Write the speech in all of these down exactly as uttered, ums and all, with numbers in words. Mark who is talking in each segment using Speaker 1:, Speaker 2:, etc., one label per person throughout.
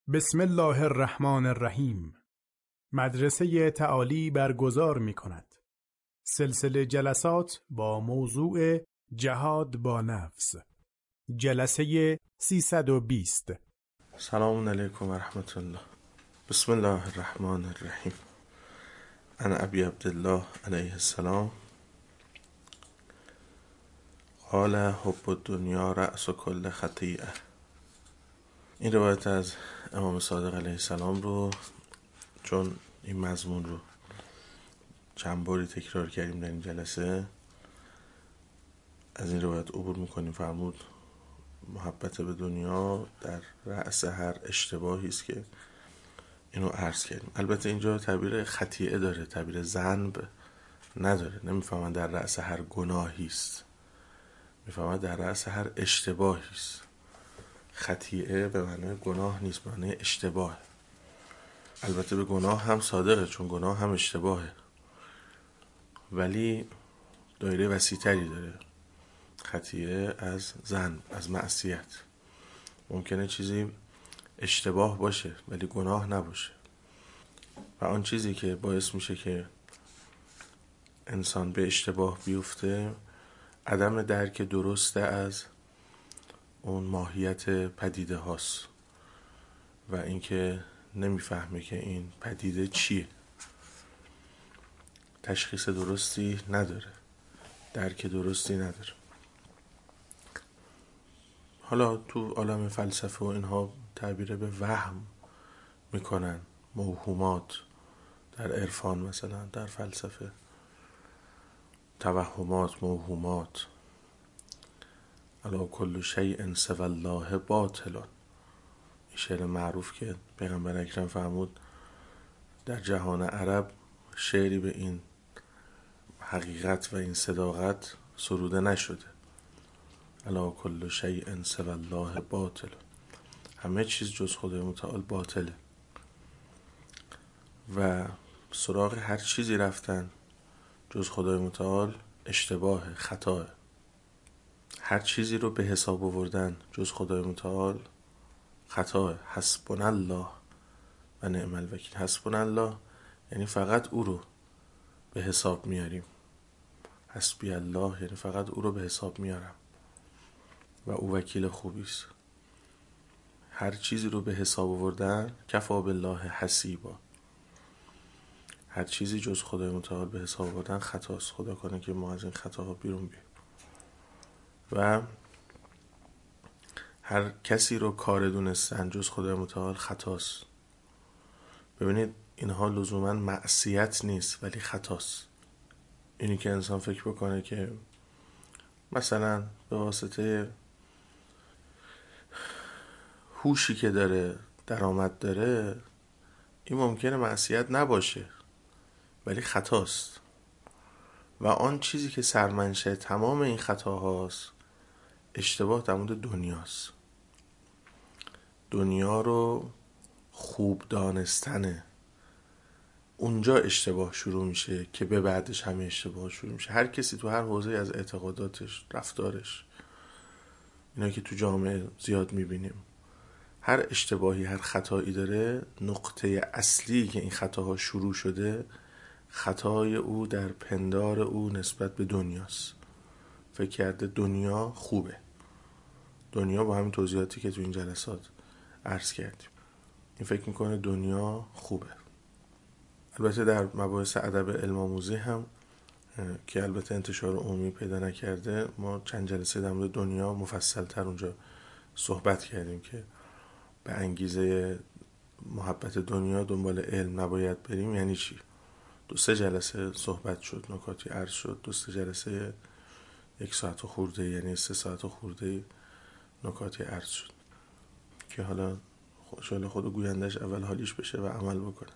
Speaker 1: بسم الله الرحمن الرحیم. مدرسه تعالی برگزار می کند سلسله جلسات با موضوع جهاد با نفس، جلسه سیصد و بیست.
Speaker 2: سلام علیکم و رحمت الله. بسم الله الرحمن الرحیم. انا ابی عبدالله علیه السلام قال حب الدنیا رأس کل خطیئه. این روایت از امام صادق علیه السلام رو، چون این مضمون رو چند باری تکرار کردیم در این جلسه، از این روایت عبور میکنیم. فرمود محبت به دنیا در رأس هر اشتباهی است که اینو عرض کردیم. البته اینجا تعبیر خطیئه داره، تعبیر ذنب نداره. نمیفهمن در رأس هر گناهی است، میفهمن در رأس هر اشتباهی است. خطیئه به معنی گناه نیست، به معنی اشتباه. البته به گناه هم صادقه، چون گناه هم اشتباهه، ولی دایره وسیع‌تری داره. خطیئه از ذنب، از معصیت. ممکنه چیزی اشتباه باشه ولی گناه نباشه، و آن چیزی که باعث میشه که انسان به اشتباه بیفته عدم درک درسته از اون ماهیت پدیده هاست و اینکه نمیفهمه که این پدیده چیه، تشخیص درستی نداره، درک درستی نداره. حالا تو عالم فلسفه و اینها تعبیر به وهم میکنن، موهومات. در عرفان مثلا، در فلسفه توهمات، موهومات. الا کل شیء سوی الله باطل. این شعر معروف که پیغمبر اکرم فرمود در جهان عرب شعری به این حقیقت و این صداقت سروده نشده. الا کل شیء سوی الله باطل. همه چیز جز خدای متعال باطله، و سراغ هر چیزی رفتن جز خدای متعال اشتباه، خطاه. هر چیزی رو به حساب آوردن جز خدای متعال خطاه. حسبنا الله و نعم الوکیل. حسبنا الله یعنی فقط او رو به حساب میاریم. حسبی الله یعنی فقط او رو به حساب میارم و او وکیل خوبی است. هر چیزی رو به حساب آوردن کفا بالله حسیبا. هر چیزی جز خدای متعال به حساب آوردن خطاست. خدا کنه که ما از این خطاها بیرون بیاییم. و هر کسی رو کار دونستن جز خدای متعال خطاست. ببینید اینها لزوما معصیت نیست ولی خطاست. اینی که انسان فکر بکنه که مثلا به واسطه هوشی که داره، درآمد داره، این ممکنه معصیت نباشه ولی خطاست. و آن چیزی که سرمنشأ تمام این خطاهاست اشتباه در مورد دنیاست. دنیا رو خوب دانستنه. اونجا اشتباه شروع میشه که به بعدش همه اشتباه شروع میشه. هر کسی تو هر حوزه از اعتقاداتش، رفتارش، اینا که تو جامعه زیاد میبینیم، هر اشتباهی، هر خطایی داره، نقطه اصلی که این خطاها شروع شده خطای او در پندار او نسبت به دنیاست. فکر کرده دنیا خوبه. دنیا با همین توضیحاتی که تو این جلسات عرض کردیم، این فکر میکنه دنیا خوبه. البته در مباحث ادب علم آموزی هم که البته انتشار عمومی پیدا نکرده، ما چند جلسه در مورد دنیا مفصل تر اونجا صحبت کردیم که به انگیزه محبت دنیا دنبال علم نباید بریم یعنی چی. دو سه جلسه صحبت شد، نکاتی عرض شد. دو سه جلسه یک ساعت و خورده، یعنی سه ساعت و خورده نکاتی عرض شد که حالا شاید خود گویندش اول حالیش بشه و عمل بکنه.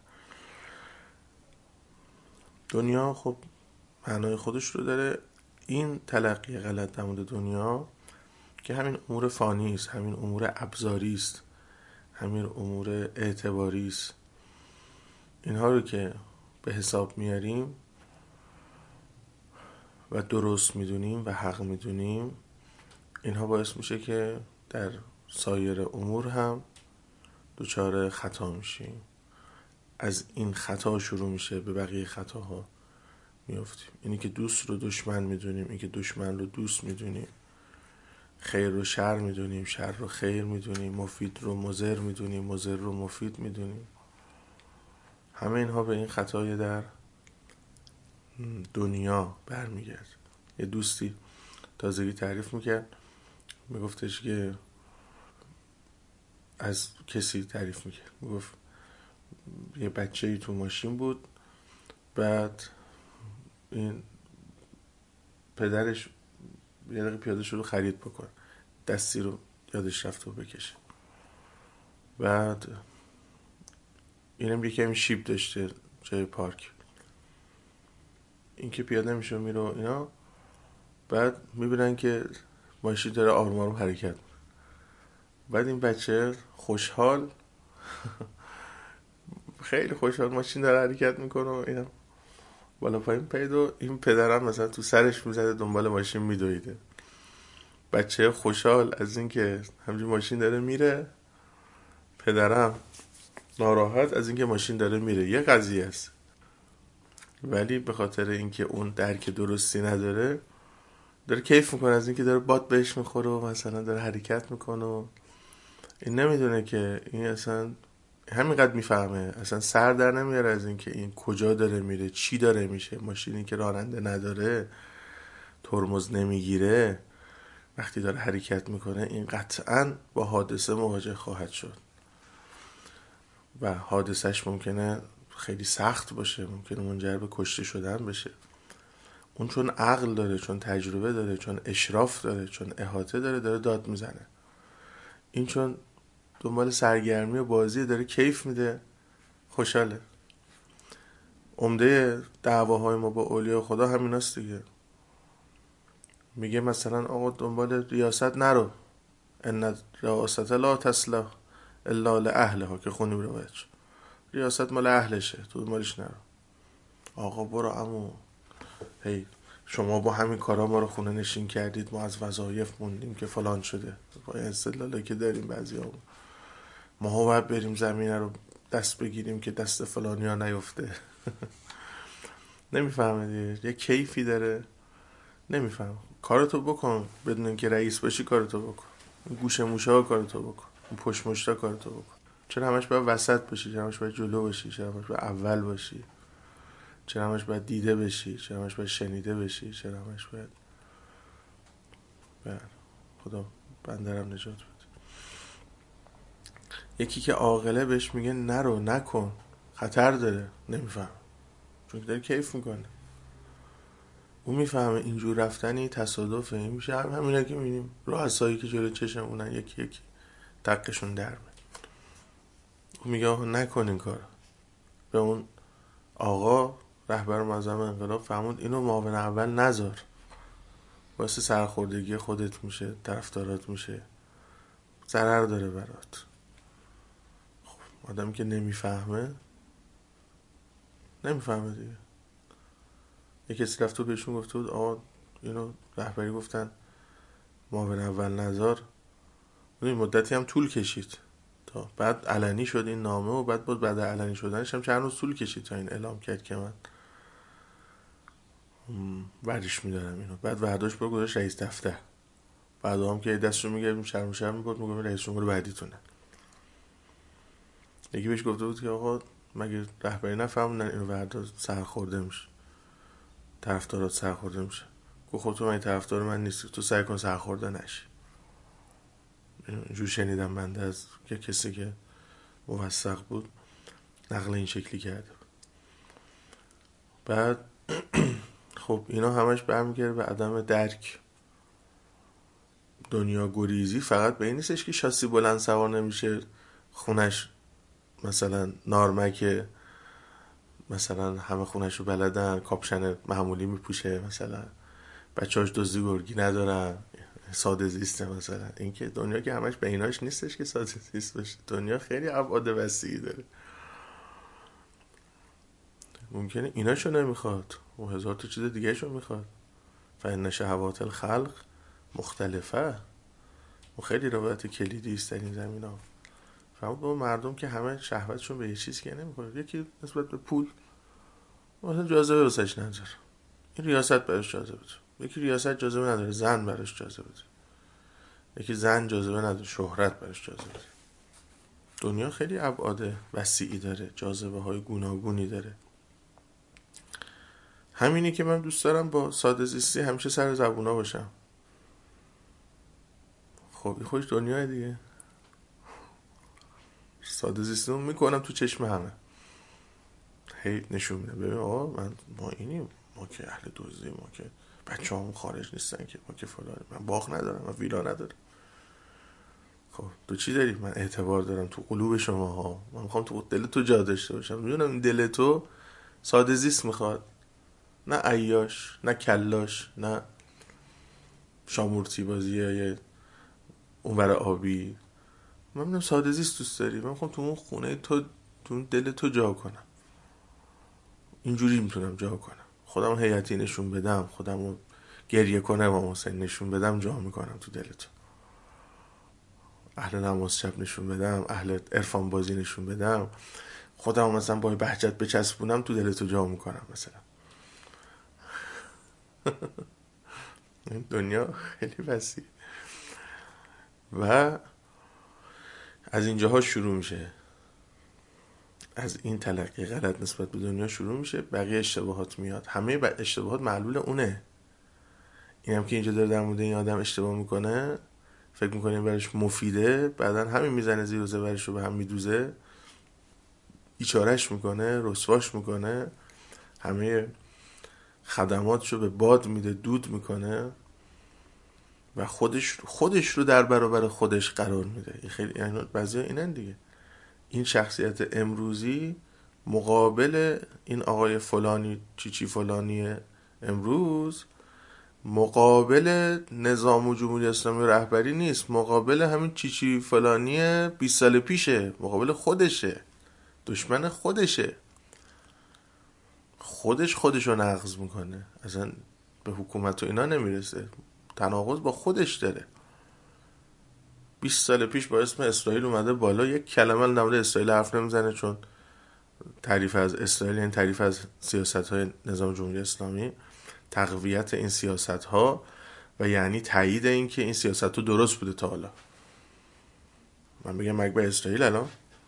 Speaker 2: دنیا خب معنای خودش رو داره. این تلقی غلط در مورد دنیا که همین امور فانی است، همین امور ابزاری است، همین امور اعتباری است، اینها رو که به حساب میاریم و درست میدونیم و حق میدونیم، اینها باعث میشه که در سایر امور هم دچار خطا میشیم، از این خطا شروع میشه به بقیه خطاها میافتیم. اینی که دوست رو دشمن میدونیم، اینی که دشمن رو دوست میدونیم، خیر رو شر میدونیم، شر رو خیر میدونیم، مفید رو مضر میدونیم، مضر رو مفید میدونیم. همه اینها به این خطای در دنیا برمیگرد. یه دوستی تازگی تعریف میکرد، میگفتش که از کسی تعریف میکرد، میگفت یه بچه ای تو ماشین بود، بعد این پدرش یه دقیقه پیاده شد و خرید بکنه، دستی رو یادش رفت و بکشه. بعد اینم یه کمی شیب داشته جای پارک، این که پیاده میشه میره اینا، بعد میبینن که ماشین داره آروم آروم حرکت. بعد این بچه خوشحال خیلی خوشحال ماشین داره حرکت میکنه و اینا بالا پایین پیدا، این پدرم مثلا تو سرش میزده دنبال ماشین میدویده. بچه خوشحال از این که همچین ماشین داره میره، پدرم ناراحت از این که ماشین داره میره. یه قضیه است، ولی به خاطر اینکه اون درک درستی نداره داره کیف میکنه از اینکه داره باد بهش میخوره و مثلا داره حرکت میکنه و این نمیدونه که این اصلا همینقدر میفهمه، اصلا سر در نمیاره از اینکه این کجا داره میره، چی داره میشه. ماشینی که راننده نداره، ترمز نمیگیره، وقتی داره حرکت میکنه این قطعاً با حادثه مواجه خواهد شد و حادثش ممکنه خیلی سخت باشه، ممکنه منجر به کشته شدن بشه. اون چون عقل داره، چون تجربه داره، چون اشراف داره، چون احاطه داره، داره داد میزنه. این چون دنبال سرگرمی و بازی داره کیف میده، خوشحاله. عمده دعواهای ما با اولیاء خدا همیناست دیگه. میگه مثلا آقا دنبال ریاست نرو، ان ریاست لا تصلح الا لاهلها، که خونیم رو بچ ریاست مال اهلشه، تو مالش نرو. آقا برو عمو، هی شما با همین کارا ما رو خونه نشین کردید، ما از وظایف موندیم که فلان شده. با این استدلالی که داریم بعضی ها ما ها باید بریم زمینه رو دست بگیریم که دست فلانی ها نیفته. نمیفهمه دیگه، یه کیفی داره، نمیفهم. کارتو بکن بدون اینکه رئیس باشی، کارتو بکن. گوشه موشه ها کارتو بکن، پشت مشتا کارتو بکن. چرا همش باید وسط باشی؟ چرا همش باید جلو باشی؟ چرا همش باید اول باشی؟ چرا همش باید دیده بشی؟ چرا همش باید شنیده بشی؟ چرا همش باید بر خدا بندرم نجات بده. یکی که عاقله بهش میگه نرو، نکن، خطر داره، نمیفهم، چون داره کیف میکنه. اون میفهمه اینجور رفتنی تصادفه. این میشه هم همینا که میبینیم رؤسایی که جلو چشمونن یکی یکی تقشون در میاد. اون میگه آقا نکن این کار. به اون آقا رهبر معظم انقلاب فهموند اینو معاون اول نذار، واسه سرخوردگی خودت میشه، طرفدارات میشه، ضرر داره برات. خب آدمی که نمیفهمه نمیفهمه دیگه. یه کسی رفت و بهشون گفته بود آقا اینو رهبری گفتن معاون اول نذار، این مدتی هم طول کشید تا بعد علنی شد این نامه و بعد بود بعد علنی شدنش هم چند روز طول کشید تا این اعلام کرد که من ورش میدارم اینو. بعد ورداش برو گذاشت رئیس دفتر. بعد هم که دستشو میگردیم شرم شرم میکرد، میگم رئیس جمهور بعدیتونه. یکی بهش گفته بود که آقا مگه رهبری نفهموندن اینو وردا سرخورده میشه، طرفدارات سرخورده میشه؟ گفت خب تو من طرفدار من نیستی، تو سعی کن سرخورده نشی. اینجور شنیدم بنده از که کسی که موثق بود نقل این شکلی کرده. بعد خب اینا همش برمیگرده به عدم درک. دنیا گریزی فقط به این نیستش که شاسی بلند سوار نمیشه، خونش مثلا نارمکه، مثلا همه خونش رو بلدن، کاپشن معمولی میپوشه، مثلا بچه‌هاش دزدی گرگی ندارن، ساده زیسته. مثلا این که دنیا که همش به ایناش نیستش که ساده زیست باشه. دنیا خیلی ابعاد وسیعی داره. ممکنه ایناشو نمیخواد و هزار تا چیز دیگه شو میخواد. فإن شهوات الخلق مختلفه و خیلی روایت کلیدی است در این زمینه. فرمود با مردم که همه شهوتشون به یه چیز که نمیخوره، یکی نسبت به پول مثلا جاذبه واسش نداره، این ریاست براش جاذبه ده، یکی ریاست جاذبه نداره زن براش جاذبه ده، یکی زن جاذبه نداره شهرت براش جاذبه ده. دنیا خیلی ابعاد وسیعی داره، جاذبه های گوناگونی داره. همینی که من دوست دارم با ساده زیستی همیشه سر زبونا باشم. خب این خودش دنیای دیگه، ساده زیستی رو میکنم تو چشم همه، هی نشون میده ببین آقا من ما اینیم، ما که اهل دزدی، ما که بچه همون خارج نیستن که، ما که فلان، من باغ ندارم، من ویلا ندارم. خب تو چی داری؟ من اعتبار دارم تو قلوب شما ها، من میخوام تو دل تو جا داشته باشم. میدونم این دل تو ساده زیست میخواد، نه عیاش، نه کلاش، نه شامورتی بازی های اونور آبی. من میدونم ساده زیست دوست داری، من میخوام تو اون خونه تو، تو اون دل تو جا کنم. اینجوری میتونم جا کنم، خودم هیئتی نشون بدم، خودم رو گریه کنم و حسین نشون بدم، جا میکنم تو دل تو. اهل نماز شب نشون بدم، اهل عرفان بازی نشون بدم، خودم مثلا با بهجت بچسبونم تو دل تو جا میکنم مثلا. این دنیا خیلی وسیع و از اینجاها شروع میشه، از این تلقی غلط نسبت به دنیا شروع میشه، بقیه اشتباهات میاد. همه اشتباهات معلول اونه. اینم که اینجا داره در مورد این آدم اشتباه میکنه، فکر میکنه این برش مفیده، بعدن همین میزنه زیر و زبرش رو به هم میدوزه، ایچارش میکنه، رسواش میکنه، همه خدماتشو به باد میده، دود میکنه و خودش خودش رو در برابر خودش قرار میده. این خیلی یعنی بعضیا اینن دیگه، این شخصیت امروزی مقابل این آقای فلانی چی چی فلانی امروز، مقابل نظام و جمهوری اسلامی رهبری نیست، مقابل همین چی چی فلانی بیست سال پیشه، مقابل خودشه، دشمن خودشه، خودش خودشو نقض میکنه، اصلا به حکومت و اینا نمیرسه، تناقض با خودش داره. بیست سال پیش با اسم اسرائیل اومده بالا، یک کلمه در مورد اسرائیل حرف نمیزنه، چون تعریف از اسرائیل یعنی تعریف از سیاست‌های نظام جمهوری اسلامی، تقویت این سیاست‌ها و یعنی تایید این که این سیاست رو درست بوده تا حالا. من بگم مگه اسرائیل الان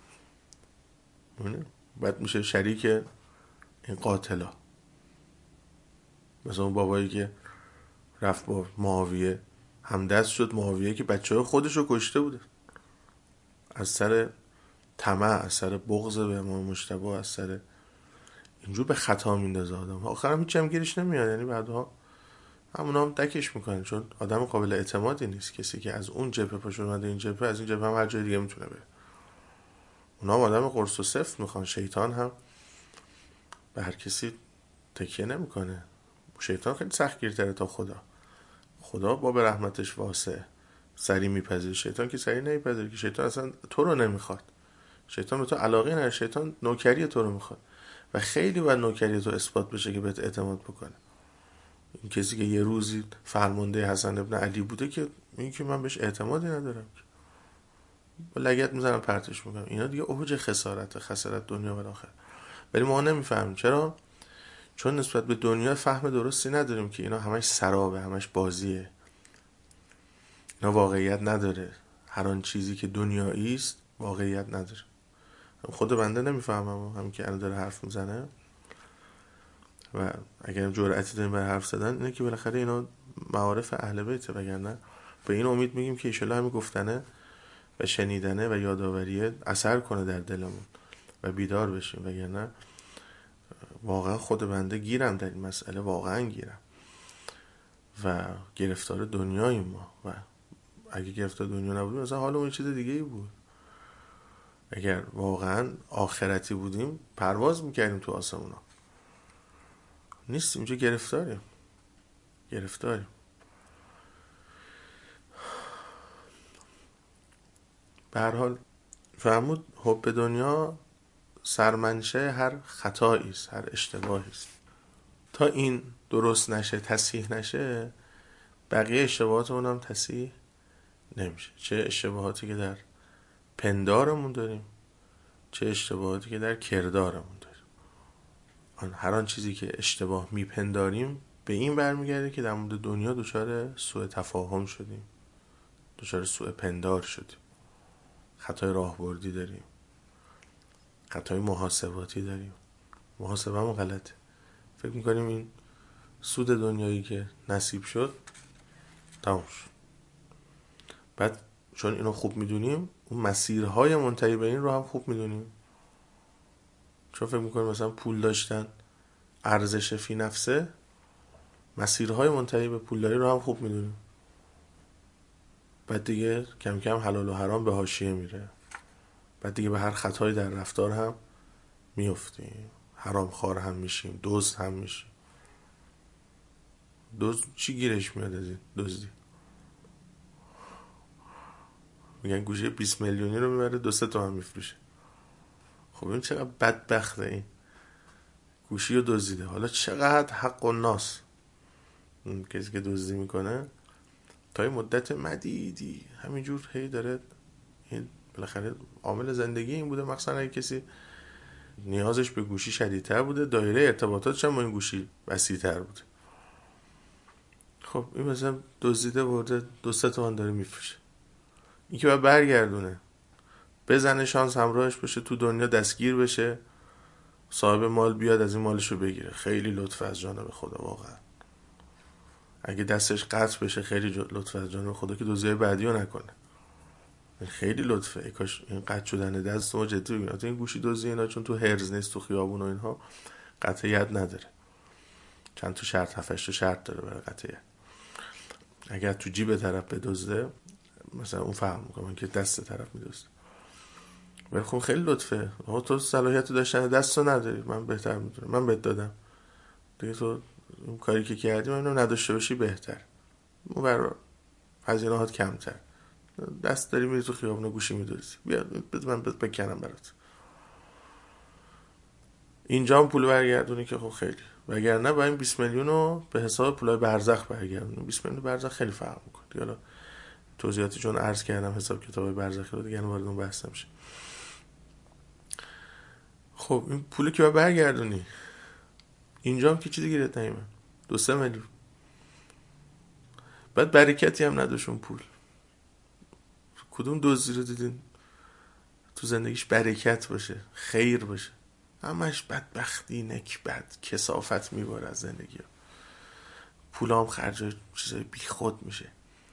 Speaker 2: بعد میشه شریک این قاتلا، مثلا اون بابایی که رفت با معاویه همدست شد، معاویه که بچه های خودش رو کشته بوده از سر طمع، از سر بغض به امام مجتبی، از سر اینجور به خطا میندازه آدم، آخرم هیچ هم گیرش نمیاد، یعنی بعدها همونا هم دکش میکنن، چون آدم قابل اعتمادی نیست. کسی که از اون جبهه پاشون اومده این جبهه، از این جبهه هم هر جای دیگه میتونه بره. اونا هم آدم قرص و سفت میخوان. شیطان هم به هر کسی تکیه نمیکنه، شیطان خیلی سختگیرتره تا خدا. خدا با به رحمتش واسع سری میپذیره، شیطان که سری نمیپذیره، که شیطان اصلا تو رو نمیخواد، شیطان به تو علاقه نداره، شیطان نوکری تو رو میخواد و خیلی باید نوکری تو اثبات بشه که بهت اعتماد بکنه. این کسی که یه روزی فرمانده حسن ابن علی بوده که این که من بهش اعتمادی ندارم، با لگد میزنم پرتش میکنم، اینا دیگه اوج خسارت، خسارت دنیا و آخرت. ولی ما نمیفهمیم. چرا؟ چون نسبت به دنیا فهم درستی نداریم که اینا همش سرابه، همش بازیه، اینا واقعیت نداره. هر آن چیزی که دنیایی است واقعیت نداره. خود بنده نمیفهمم، همین که الان داره حرف میزنه و اگر جرأتی داریم برای حرف زدن اینه که بالاخره اینا معارف اهل بیته، وگرنه به این امید میگیم که ایشالا همین گفتنه و شنیدنه و یاداوریه اثر کنه در دلمون و بیدار بشیم، وگرنه واقعا خود بنده گیرم در این مسئله، واقعا گیرم و گرفتار دنیاییم ما. و اگه گرفتار دنیا نبودیم مثلا حالمون چیز دیگه ای بود. اگر واقعا آخرتی بودیم پرواز میکردیم تو آسمونا، نیستیم، چه گرفتاریم گرفتاریم به هر حال فرمود حب دنیا سرمنشه هر خطایی است، هر اشتباهی است. تا این درست نشه، تصحیح نشه، بقیه اشتباهات اونم تصحیح نمیشه. چه اشتباهاتی که در پندارمون داریم، چه اشتباهاتی که در کردارمون داریم. آن هر آن چیزی که اشتباه میپنداریم به این برمیگرده که در مورد دنیا دچار سوء تفاهم شدیم، دچار سوء پندار شدیم، خطای راهبردی داریم، خطای محاسباتی داریم، محاسبه‌مون غلطه، فکر میکنیم این سود دنیایی که نصیب شد تمام شد. بعد چون اینو خوب میدونیم اون مسیرهای منتهی به این رو هم خوب میدونیم، چون فکر میکنیم مثلا پول داشتن ارزش فی نفسه، مسیرهای منتهی به پولداری رو هم خوب میدونیم. بعد دیگه کم کم حلال و حرام به حاشیه میره، بعد دیگه به هر خطایی در رفتار هم میفتیم، حرام خوار هم میشیم، دزد هم میشیم. دزد چی گیرش میاد از این دزدی؟ میگن گوشه بیست میلیونی رو میبره دو سه تومن میفروشه. خب این چقدر بدبخته، این گوشی رو دزدیده، حالا چقدر حق الناس اون کسی که دزدی میکنه تا این مدت مدیدی همینجور هی داره، این بالاخره عامل زندگی این بوده، مثلا اگه کسی نیازش به گوشی شدیدتر بوده دایره ارتباطاتش هم با این گوشی وسیع‌تر بوده. خب این مثلا دزدیده برده دو سه تومن داره میفروشه، این که باید برگردونه بزنه شانس همراهش باشه تو دنیا دستگیر بشه، صاحب مال بیاد از این مالشو بگیره. خیلی لطف از جانب خدا واقعا. اگه دستش قطع بشه خیلی لطف از جانب خدا که دزدی بعدی رو نکنه، خیلی لطفه. ای کاش این قطع شدن دست ما جدی بگیرن. این گوشی دزدی اینا چون تو هرز نیست، تو خیابون و اینها قطعیت نداره، چند تا شرط هفتش تا شرط داره برای قطعیت. اگر تو جیب طرف بدزده مثلا اون فهم میکنم که دست طرف میدزده، ولی خب خیلی لطفه. آقا تو صلاحیت داشتن دستو نداری، من بهتر میدونم، من بهت دادم دیگه، تو اون کاری که کردی من نداشته باشی بهتر، اون برای هزینه‌هات کمتر. دست داری میری تو خیابون گوشی میدوزی، بیا بده من بهت بکنم برات. اینجا هم پول برگردونی که خب خیلی، وگرنه با این بیست میلیون رو به حساب پولای برزخ برگردونی. بیست میلیون برزخ خیلی فرق میکنه. حالا توضیحاتی چون عرض کردم حساب کتاب برزخی رو دیگه وارد اون بحث نمیشه. خب این پولی که باید برگردونی، اینجا هم که چیزی گیرت نمیاد، دو سه میلیون. بعد برکتی هم نداشت اون پول. کدوم دزدی رو دیدین تو زندگیش برکت باشه، خیر باشه؟ همش بدبختی، نکبت، کثافت میباره از زندگی. پول هم خرج چیزای بی خود میشه.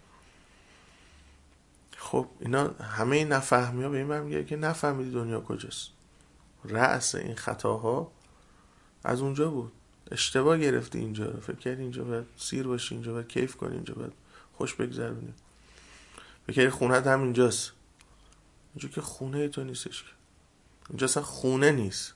Speaker 2: خب اینا همه این نفهمی ها به این برمیگرده که نفهمیدی دنیا کجاست. رأس این خطاها از اونجا بود. اشتباه گرفتی اینجا رو، فکر کردی اینجا باید سیر باشی، اینجا باید کیف کنی، اینجا باید خوش بگذرونی، فکر کردی خونت هم اینجاست. اینجا که خونه تو نیستش، اینجا اصلا خونه نیست،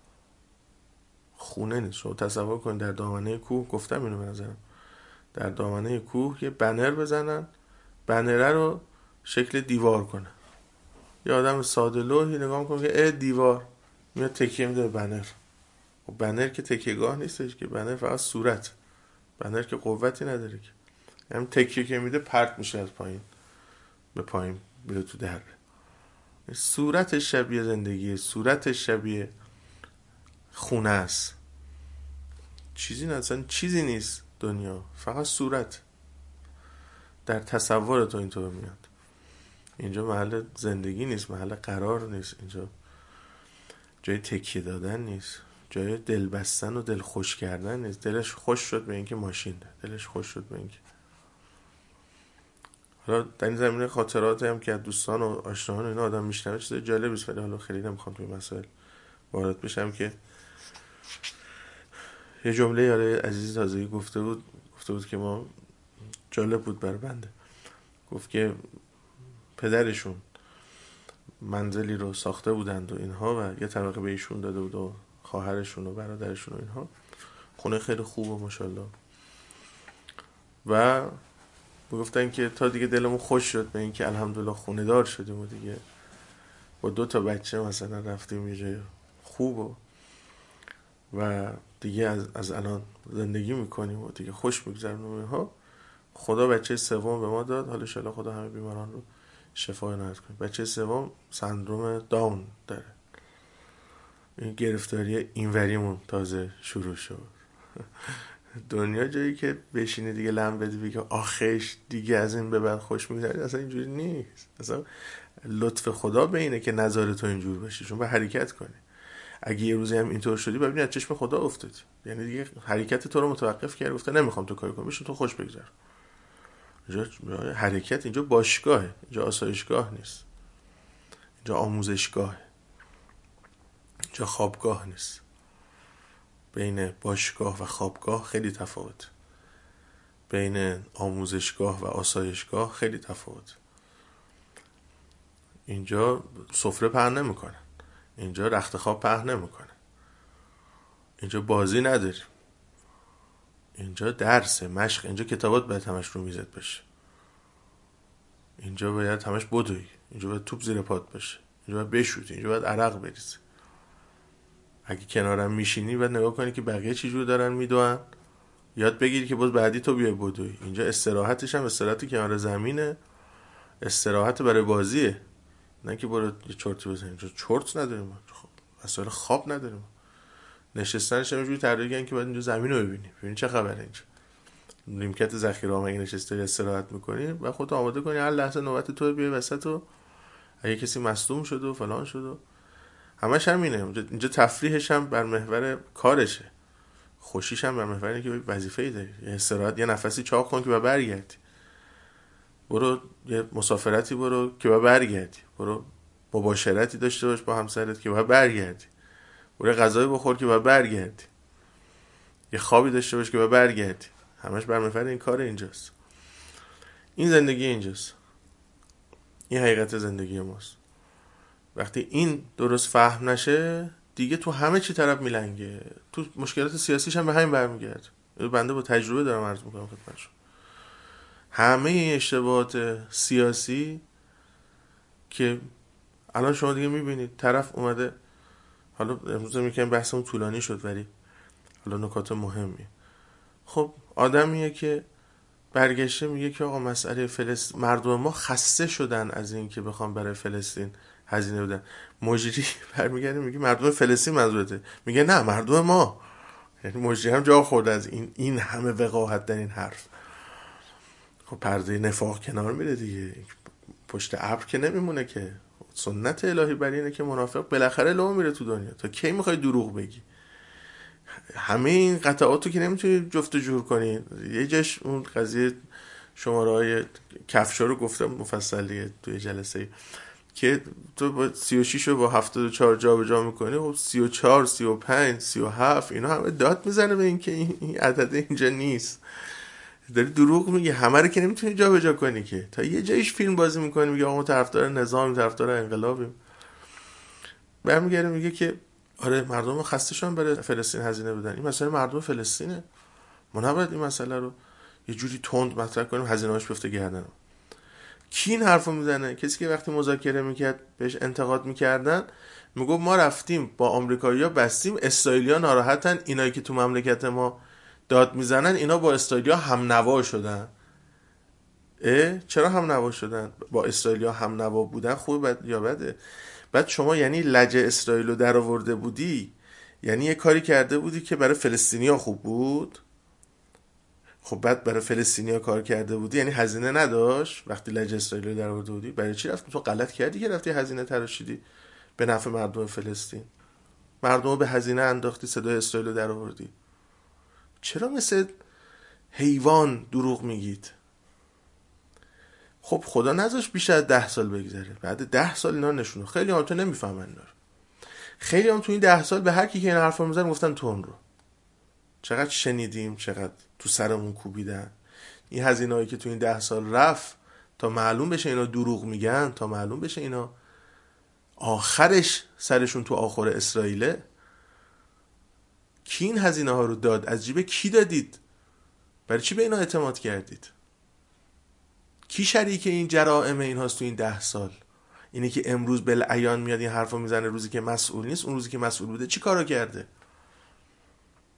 Speaker 2: خونه نیست. شما تصور کنید در دامنه کوه، گفتم اینو به نظرم، در دامنه کوه یه بنر بزنن، بنره رو شکل دیوار کنه، یه آدم ساده لوحی نگاه میکنه که اه دیوار، میاد تکیه میده به بنر. و بنر که تکیهگاه نیستش که، بنر فقط صورت، بنر که قوتی نداره که، یعنی تکیه که میده پرت میشه از پایین به پایین میره تو دره. صورت شبیه زندگی، صورت شبیه خونه است، چیزی نه، اصلا چیزی نیست دنیا، فقط صورت. در تصور تو اینطور میاد. اینجا محل زندگی نیست، محل قرار نیست، اینجا جای تکیه دادن نیست، جای دل بستن و دل خوش کردن نیست. دلش خوش شد به اینکه ماشین ده، دلش خوش شد به اینکه. حالا در این زمینه خاطرات هم که از دوستان و آشناهان اینا آدم میشنوه چیز جالبی است، ولی حالا خیلی نمیخوام توی مسائل وارد بشم. که یه جمله یاره عزیزی تازگی گفته بود، گفته بود که ما جالب بود بر بنده، گفت که پدرشون منزلی رو ساخته بودند و اینها و یه طبقه به ایشون داده بود و خواهرشون و برادرشون و اینها، خونه خیلی خوب و ماشاءالله. و گفتن که تا دیگه دلمون خوش شد به این که الحمدلله خونه دار شدیم و دیگه با دو تا بچه مثلا رفتیم یه جای خوب و, و دیگه از, از الان زندگی میکنیم و دیگه خوش میگذرونیم و اینها. خدا بچه سوم به ما داد، حالا انشالله خدا همه بیماران رو شفا عنایت کنه. بچه سوم سندروم داون داره. این گرفتاری اینوریمون تازه شروع شد. دنیا جایی که بشینی دیگه لم بدی بگی آخش دیگه از این به بعد خوش میگذره، اصلا اینجوری نیست. اصلا لطف خدا به اینه که نظر تو اینجور باشی، چون به حرکت کنی. اگه یه روزی هم اینطور شدی ببینی از چشم خدا افتادی، یعنی دیگه حرکت تو رو متوقف کرد، گفته نمیخوام تو کاری کنی، بشین تو خوش بگذر. اینجا حرکت، اینجا باشگاهه، اینجا آسایشگاه نیست، اینجا آموزشگاهه، اینجا خوابگاه نیست. بین باشگاه و خوابگاه خیلی تفاوت، بین آموزشگاه و آسایشگاه خیلی تفاوت. اینجا سفره پهن نمیکنن، اینجا رخت خواب پهن نمیکنن، اینجا بازی نداریم، اینجا درسه، مشق، اینجا کتابات باید همش رو میزت بشه، اینجا باید همش بدوی، اینجا باید توپ زیر پات باشه، اینجا باید بشوتی، اینجا باید عرق بریزی. اگه کنارم میشینی باید نگاه کنی که بقیه چی جور دارن میدوئن، یاد بگیری که باز بعدی تو بیای بدوی. اینجا استراحتش هم استراحت کنار زمینه، استراحت برای بازیه، نه که برو یه چرتی بزنی. اینجا چرت نداریم، وسایل خواب نداریم، نشستنش هم اینجوری طراحی کردن که باید اینجا زمین رو ببینی، ببینی چه خبره. اینجا نیمکت ذخیره ها مگه نشسته استراحت میکنی؟ بعد خودت آماده کنی هر لحظه نوبت تو بیای وسط و اگه کسی مصدوم شد و فلان شد و همش همینه. اینجا تفریحش هم بر محور کارشه، خوشیش هم بر محور اینه که وظیفه‌ای داری، یه استراحت، یه نفسی چاق کن که بعد برگردی، برو یه مسافرتی برو که بعد برگردی، برو مباشرتی داشته باش با همسرت که بعد برگردی، برو غذای بخور که بعد برگردی، یه خوابی داشته باش که بعد برگردی. همش بر محور این کار اینجاست. این زندگی اینجاست، این حقیقت زندگی ماست. وقتی این درست فهم نشه دیگه تو همه چی طرف میلنگه، تو مشکلات سیاسیش هم به همین برمیگرد. بنده با تجربه دارم عرض میکنم خدمتشون. همه این اشتباهات سیاسی که الان شما دیگه میبینید طرف اومده، حالا امروز میگم بحثمون طولانی شد ولی حالا نکات مهمی. خب آدمیه که برگشته میگه که آقا مسئله فلسطین، مردم ما خسته شدن از این که بخوام برای فلسطین هزینه بدن. مجری برمیگرده میگه مردم فلسطین منظورته، میگه نه مردم ما. یعنی مجری هم جا خورده از این این همه وقاحت در این حرف. خب پرده نفاق کنار میره دیگه، پشت ابر که نمیمونه که. سنت الهی بر اینه که منافق بالاخره لو میره تو دنیا. تا کی میخوای دروغ بگی؟ همه این قطعاتو که نمیتونی جفت و جور کنی. یه جاش اون قضیه شماره های کفشا رو گفتم مفصلیه توی جلسه که تو با سی و شش رو با هفتاد و چهار جا به جا میکنی، خب سی و چهار، سی و پنج، سی و هفت اینا همه داد میزنه به این که این عدد اینجا نیست. داری دروغ میگی، همه رو که نمیتونی جا به جا کنی که. تا یه جایش فیلم بازی میکنی میگه آقا ما طرفدار نظام، طرفدار انقلابیم. برمیگره میگه که آره مردم خسته شدن برای فلسطین هزینه بدن. این مسئله مردم فلسطینه، ما نباید این مسئله رو یه جوری تند مطرح کنیم هزینه‌اش بیفته گردن. کی این حرفو میزنه؟ کسی که وقتی مذاکره میکرد بهش انتقاد میکردن میگه ما رفتیم با آمریکایی‌ها بستیم، اسرائیلی‌ها ناراحتن، اینایی که تو مملکت ما داد میزنن اینا با اسرائیلی‌ها هم نوا شدن. اه چرا هم نوا شدن؟ با اسرائیلی‌ها هم نوا بودن خوبه بد یا بده؟ بعد شما یعنی لجه اسرائیل رو در آورده بودی، یعنی یه کاری کرده بودی که برای فلسطینی‌ها خوب بود. خب بعد برای فلسطینی‌ها کار کرده بودی یعنی هزینه نداشت. وقتی لجه اسرائیل رو در آورده بودی برای چی رفتی؟ تو غلط کردی که رفتی هزینه تراشیدی به نفع مردم فلسطین. مردم رو به هزینه انداختی، صدای اسرائیل رو در آوردی. چرا مثل حیوان دروغ میگید؟ خب خدا نذاشت بیشتر از ده سال بگذره، بعد ده سال اینا نشونه. خیلی هم تو نمیفهمن اینا رو. خیلی هم تو این ده سال به هر کی که این حرفا میزنن گفتن تون رو. چقدر شنیدیم، چقدر تو سرمون کوبیدن. این هزینه‌ای که تو این ده سال رفت تا معلوم بشه اینا دروغ میگن، تا معلوم بشه اینا آخرش سرشون تو آخر اسرائیله. کی این هزینه ها رو داد؟ از جیب کی دادید؟ برای چی به اینا اعتماد کردید؟ کی شریک این جرائم این هاست تو این ده سال؟ اینی که امروز بالعیان میاد این حرفو میزنه، روزی که مسئول نیست. اون روزی که مسئول بوده چی کارا کرده؟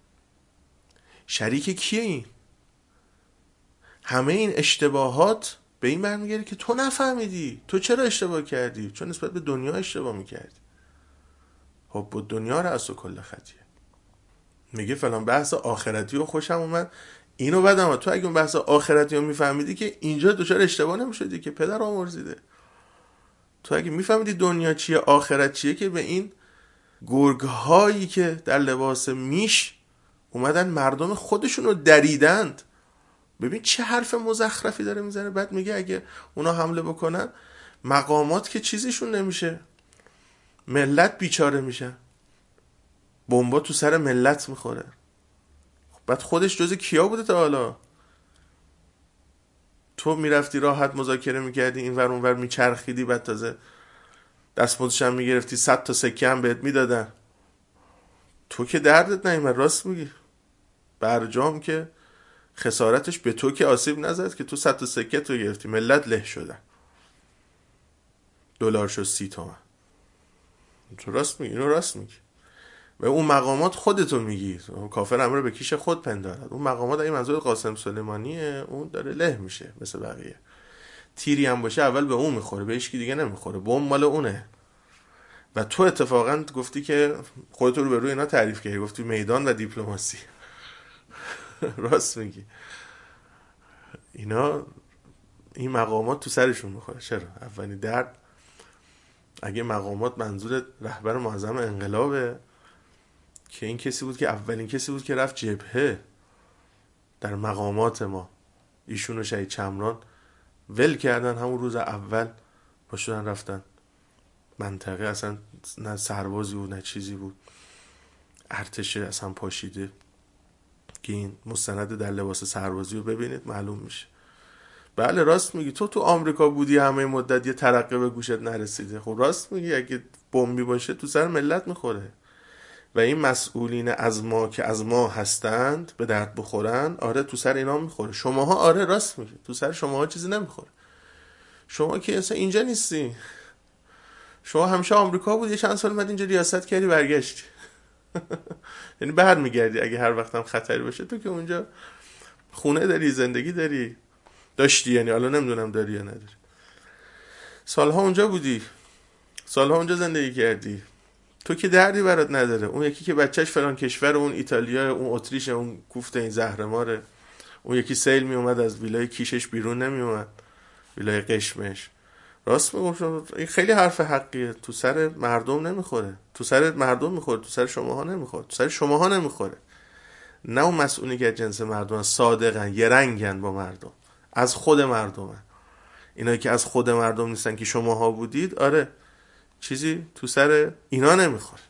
Speaker 2: شریک کیه این؟ همه این اشتباهات به این برمیگردی که تو نفهمیدی، تو چرا اشتباه کردی، چون نسبت به دنیا اشتباه میکردی. خب با دنیا رأس و کل خطیه. میگه فلان بحث آخرتی رو خوشم اومد، اینو بدم. تو اگه اون بحث آخرتی رو میفهمیدی که اینجا دچار اشتباه نمیشدی که پدر آمرزیده. تو اگه میفهمیدی دنیا چیه آخرت چیه که به این گرگ هایی که در لباس میش اومدن مردم خودشون رو دریدند. ببین چه حرف مزخرفی داره میزنه. بعد میگه اگه اونا حمله بکنن مقامات که چیزیشون نمیشه، ملت بیچاره میشن، بمبا تو سر ملت میخوره. بعد خودش جز کیا بوده تا حالا؟ تو میرفتی راحت مذاکره میکردی، این ور اون ور میچرخیدی، بعد تازه دستمزدش هم میگرفتی، صد تا سکه هم بهت میدادن. تو که دردت نمیاد. راست میگی. برجام که خسارتش به تو که آسیب نزد که تو صد تا سکه تو گرفتی، ملت له شدن، دلار شد سی تومن. تو راست میگی. اینو راست میگی. و اون مقامات خودتو میگی کافر امر به کیش خود پندارد. اون مقامات اگه منظور قاسم سلیمانیه، اون داره له میشه مثل بقیه. تیری هم باشه اول به اون میخوره، به هیچ کی دیگه نمیخوره، بمب مال اونه. و تو اتفاقا گفتی که خودت رو به روی اینا تعریف کردی، گفتی میدان و دیپلماسی. راست میگی. اینا این مقامات تو سرشون میخوره. چرا؟ اولین درد اگه مقامات منظور رهبر معظم انقلابه که این کسی بود که اولین کسی بود که رفت جبهه در مقامات ما، ایشون و شهید چمران ول کردن همون روز اول، با شدن رفتن منطقه. اصلا نه سربازی بود نه چیزی بود، ارتش اصلا پاشیده. که این مستند در لباس سربازی رو ببینید معلوم میشه. بله راست میگی. تو تو آمریکا بودی همه مدت، یه ترقه به گوشت نرسیده. خب راست میگی. اگه بمبی باشه تو سر ملت میخوره. و این مسئولین از ما که از ما هستند به درد بخورن، آره تو سر اینا میخوره. شماها آره راست میگی، تو سر شماها چیزی نمیخوره. شما که اصلا اینجا نیستی. شما همیشه آمریکا بود، یه چند سال بعد اینجا ریاست کردی برگشتی. یعنی برمیگردی اگه هر وقت هم خطری باشه. تو که اونجا خونه داری، زندگی داری، داشتی، یعنی حالا نمیدونم داری یا نداری. سالها اونجا بودی، سالها اونجا زندگی کردی. تو که دردی برات نداره. اون یکی که بچهش فلان کشور، اون ایتالیا، اون اتریش، اون کوفت این زهرماره. اون یکی سیل می اومد از ویلای کیشش بیرون نمی اومد، ویلای قشمش. راست میگم. این خیلی حرف حقیه. تو سر مردم نمیخوره. تو سر مردم میخوره، تو سر شماها نمیخوره. تو سر شماها نمیخوره. نه اون مسئولی که جنس مردم صادقن، یه رنگن با مردم، از خود مردمن. اینایی که از خود مردم نیستن که شماها بودید، آره چیزی تو سر اینا نمیخوره.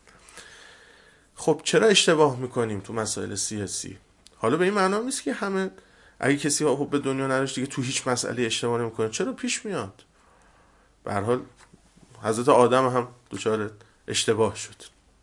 Speaker 2: خب چرا اشتباه میکنیم تو مسائل سیاسی؟ حالا به این معنا نیست که همه اگه کسی حب به دنیا نداشت دیگه تو هیچ مسئله اشتباه نمیکنه. چرا پیش میاد. به هر حال حضرت آدم هم دچار اشتباه شد.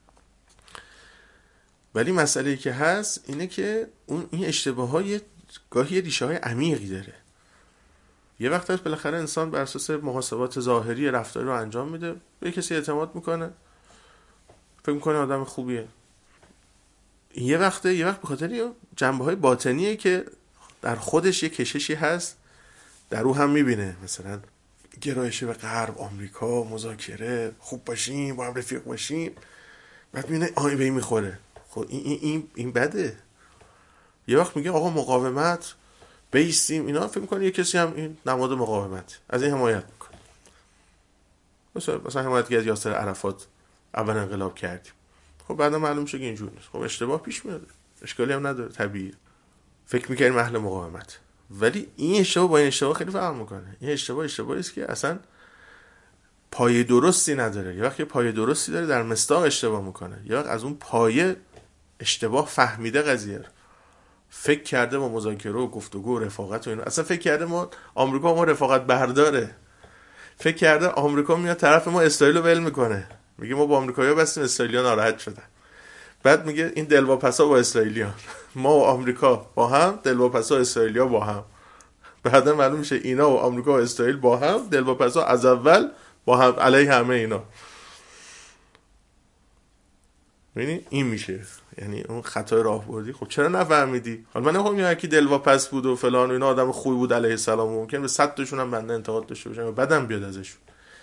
Speaker 2: ولی مسئله‌ای که هست اینه که اون این اشتباه‌ها گاهی ریشه‌های عمیقی داره. یه وقت هست بالاخره انسان بر اساس محاسبات ظاهری رفتاری رو انجام میده، به کسی اعتماد میکنه، فکر میکنه آدم خوبیه. یه وقت یه وقت به خاطر جنبه‌های باطنیه که در خودش یه کششی هست، در او هم میبینه، مثلا گرایش به غرب، آمریکا، مذاکره، خوب باشیم، با هم رفیق باشیم، بعد میبینه آی به این میخوره. خب این این این این بده. یه وقت میگه آقا مقاومت، بیستیم، اینا فکر میکنه یه کسی هم این نماد مقاومت، از این حمایت میکنه. مثلا مثلا حمایت که از یاسر عرفات اول انقلاب کردیم. خب بعدا معلوم شد که اینجوری نیست. خب اشتباه پیش میاد، اشکالی هم نداره، طبیعیه. فکر میکنیم اهل مقاومت، ولی این اشتباه با این اشتباه خیلی فرق میکنه. این اشتباه اشتباهی است که اصلا پایه درستی نداره. یه وقت که پایه درستی داره در مصداق اشتباه میکنه، یا وقت از اون پایه اشتباه فهمیده قضیه رو، فکر کرده ما مذاکره و گفتگو و رفاقت و اینا، اصلا فکر کرده ما آمریکا ما رفاقت برداره، فکر کرده آمریکا میاد طرف ما اسرائیل رو ول میکنه، میگه ما با آمریکایی‌ها بستیم اسرائیلی‌ها ناراحت شدن، بعد میگه این دلواپسا با اسرائیلی‌ها، ما و آمریکا با هم، دلواپسا اسرائیلی‌ها با هم. بعدا معلوم میشه اینا و آمریکا و اسرائیل با هم، دلواپسا از اول با هم علیه همه اینا. ببینی این میشه، یعنی اون خطای راهبردی. خب چرا نفهمیدی؟ حالا من نمیگم یکی دلواپس بود و فلان و اینا، آدم خوبی بود علیه السلام، ممکن به صد تاشون هم بنده انتقاد داشته باشم و بدم بیاد ازشون،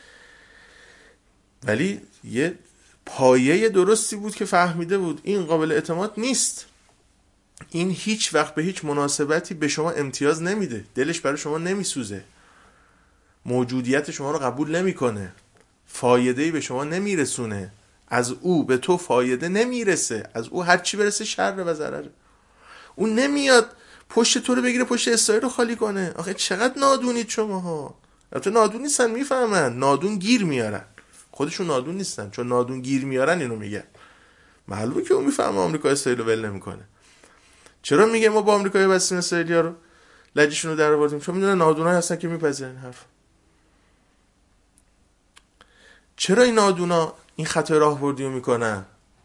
Speaker 2: ولی یه پایه درستی بود که فهمیده بود این قابل اعتماد نیست، این هیچ وقت به هیچ مناسبتی به شما امتیاز نمیده، دلش برای شما نمیسوزه، موجودیت شما رو قبول نمیکنه، فایده‌ای به شما نمیرسونه، از او به تو فایده نمیرسه، از او هر چی برسه شر و ضرره. اون نمیاد پشت تو رو بگیره پشت اسرائیل رو خالی کنه. آخه چقدر نادونید شماها. البته نادون نیستن، میفهمن، نادون گیر میارن، خودشون نادون نیستن، چون نادون گیر میارن اینو میگن. معلومه که اون میفهمه آمریکا اسرائیل رو ول نمیکنه. چرا میگه ما با آمریکا بستیم اسرائیلیا رو، لجشون رو در آوردیم؟ چون میدونن نادونای هستن که میپذیرن حرف. چرا این نادونا این خطای راهبردی رو میکنن؟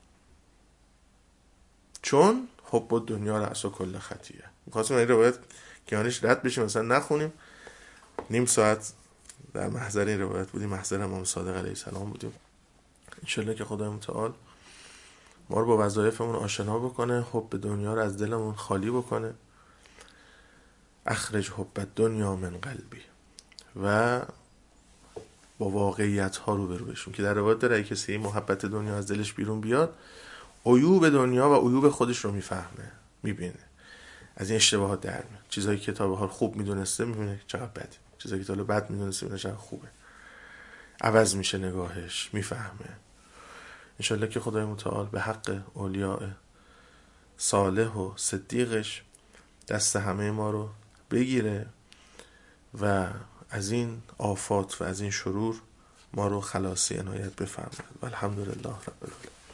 Speaker 2: چون حب دنیا رأس کل خطیه. می‌خواستم این روایت کیانش رد بشیم، مثلا نخونیم، نیم ساعت در محضر این روایت بودیم، محضر امام صادق علیه السلام بودیم. انشالله که خدای متعال ما رو با وظایفمون آشنا بکنه، حب دنیا رو از دلمون خالی بکنه. اخرج حب دنیا من قلبی، و با واقعیت ها رو برو بشون، که در روایت داره کسی محبت دنیا از دلش بیرون بیاد، عیوب دنیا و عیوب خودش رو میفهمه، میبینه، از این اشتباهات در میاد. چیزایی که تا به حال خوب میدونسته میبینه چقدر بده، چیزایی که تا حالا بد میدونسته میبینه چقدر خوبه، عوض میشه نگاهش، میفهمه. انشالله که خدای متعال به حق اولیاء صالح و صدیقش دست همه ما رو بگیره و از این آفات و از این شرور ما رو خلاصی عنایت بفرماید. و الحمدلله رب العالمین.